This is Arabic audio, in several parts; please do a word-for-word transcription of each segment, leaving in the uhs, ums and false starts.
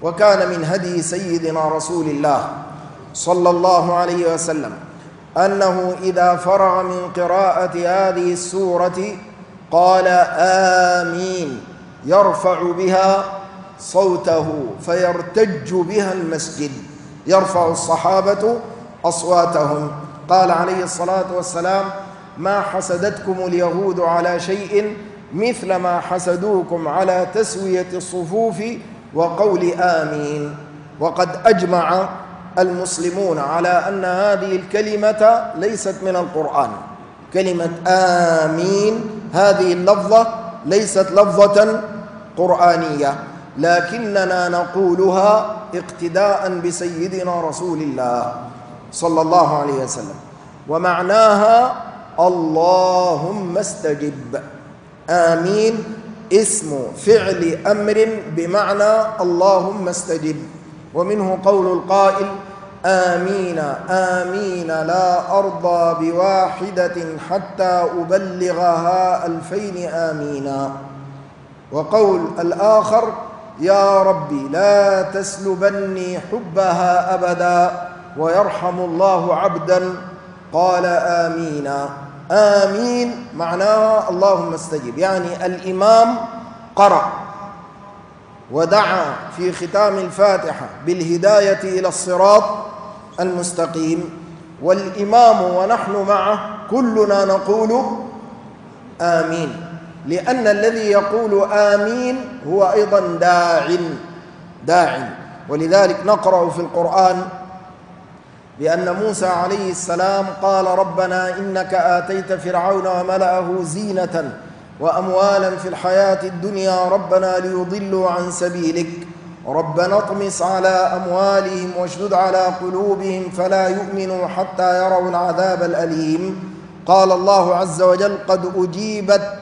وكان من هدي سيدنا رسول الله صلى الله عليه وسلم أنه إذا فرغ من قراءة هذه السورة قال آمين، يرفع بها صوته فيرتج بها المسجد، يرفع الصحابة أصواتهم. قال عليه الصلاة والسلام: ما حسدتكم اليهود على شيء مثل ما حسدوكم على تسوية الصفوف وقول آمين. وقد أجمع المسلمون على أن هذه الكلمة ليست من القرآن. كلمة آمين هذه اللفظة ليست لفظة قرآنية، لكننا نقولها اقتداء بسيدنا رسول الله صلى الله عليه وسلم، ومعناها اللهم استجب. آمين اسم فعل أمر بمعنى اللهم استجب، ومنه قول القائل: آمين آمين لا أرضى بواحدة حتى أبلغها ألفين آمينا. وقول الآخر: يا ربي لا تسلبني حبها أبدا ويرحم الله عبدا قال آمينا. آمين معناها اللهم استجب، يعني الإمام قرأ ودعا في ختام الفاتحة بالهداية إلى الصراط المستقيم، والإمام ونحن معه كلنا نقول آمين، لأن الذي يقول آمين هو أيضا داع داع. ولذلك نقرأ في القرآن بأن موسى عليه السلام قال: ربنا إنك آتيت فرعون وملأه زينة وأموالا في الحياة الدنيا ربنا ليضلوا عن سبيلك ربنا اطمس على أموالهم واشدد على قلوبهم فلا يؤمنوا حتى يروا العذاب الأليم. قال الله عز وجل: قد أجيبت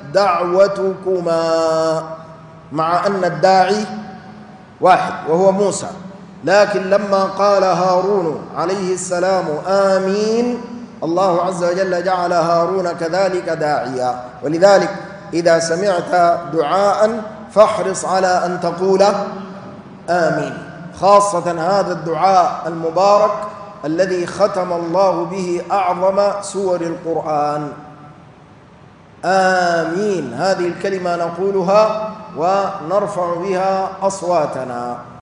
دعوتكما، مع أن الداعي واحد وهو موسى، لكن لما قال هارون عليه السلام آمين الله عز وجل جعل هارون كذلك داعيا. ولذلك إذا سمعت دعاء فاحرص على أن تقول آمين، خاصة هذا الدعاء المبارك الذي ختم الله به أعظم سور القرآن. آمين هذه الكلمة نقولها ونرفع بها أصواتنا.